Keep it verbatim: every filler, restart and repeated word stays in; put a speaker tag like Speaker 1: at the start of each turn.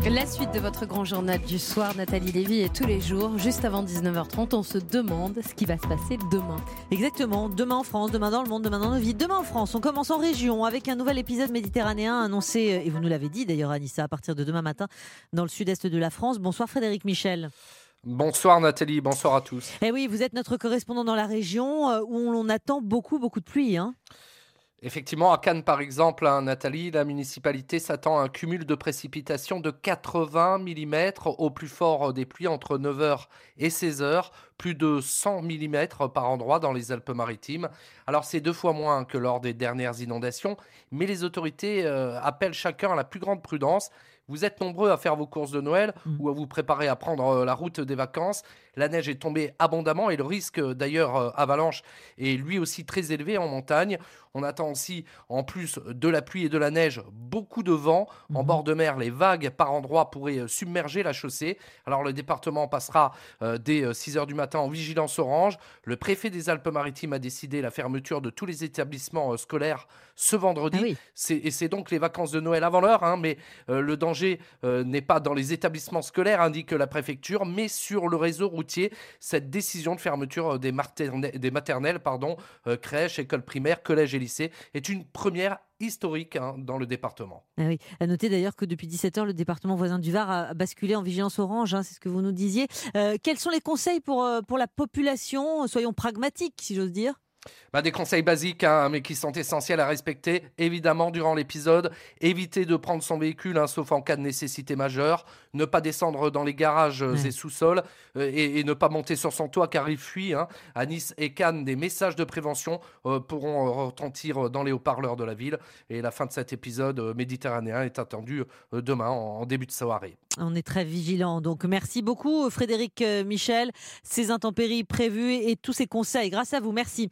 Speaker 1: La suite de votre grand journal du soir, Nathalie Lévy, et tous les jours, juste avant dix-neuf heures trente, on se demande ce qui va se passer demain.
Speaker 2: Exactement, demain en France, demain dans le monde, demain dans nos vies. Demain en France, on commence en région avec un nouvel épisode méditerranéen annoncé, et vous nous l'avez dit d'ailleurs Anissa, à partir de demain matin dans le sud-est de la France. Bonsoir Frédéric Michel.
Speaker 3: Bonsoir Nathalie, bonsoir à tous.
Speaker 2: Eh oui, vous êtes notre correspondant dans la région où on attend beaucoup, beaucoup de pluie, hein.
Speaker 3: Effectivement, à Cannes par exemple, hein, Nathalie, la municipalité s'attend à un cumul de précipitations de quatre-vingts millimètres au plus fort des pluies entre neuf heures et seize heures, plus de cent millimètres par endroit dans les Alpes-Maritimes. Alors c'est deux fois moins que lors des dernières inondations, mais les autorités euh, appellent chacun à la plus grande prudence. Vous êtes nombreux à faire vos courses de Noël mmh. ou à vous préparer à prendre la route des vacances. La neige est tombée abondamment et le risque d'ailleurs euh, avalanche est lui aussi très élevé en montagne. On attend aussi, en plus de la pluie et de la neige, beaucoup de vent. Mmh. En bord de mer, les vagues par endroits pourraient submerger la chaussée. Alors le département passera euh, dès six heures du matin en vigilance orange. Le préfet des Alpes-Maritimes a décidé la fermeture de tous les établissements euh, scolaires ce vendredi. Ah oui. c'est, et c'est donc les vacances de Noël avant l'heure, hein, mais euh, le danger euh, n'est pas dans les établissements scolaires, indique la préfecture, mais sur le réseau routier. Cette décision de fermeture des, materne- des maternelles, pardon, euh, crèches, écoles primaires, collèges et lycées est une première historique hein, dans le département.
Speaker 2: Ah oui. À noter d'ailleurs que depuis dix-sept heures, le département voisin du Var a basculé en vigilance orange, hein, c'est ce que vous nous disiez. Euh, quels sont les conseils pour, euh, pour la population ? Soyons pragmatiques, si j'ose dire.
Speaker 3: Bah, des conseils basiques, hein, mais qui sont essentiels à respecter, évidemment, durant l'épisode. Éviter de prendre son véhicule, hein, sauf en cas de nécessité majeure. Ne pas descendre dans les garages ouais. et sous-sols. Euh, et, et ne pas monter sur son toit, car il fuit. Hein. À Nice et Cannes, des messages de prévention euh, pourront euh, retentir dans les haut-parleurs de la ville. Et la fin de cet épisode euh, méditerranéen est attendue euh, demain, en, en début de soirée.
Speaker 2: On est très vigilants. Donc, merci beaucoup, Frédéric Michel. Ces intempéries prévues et tous ces conseils, grâce à vous. Merci.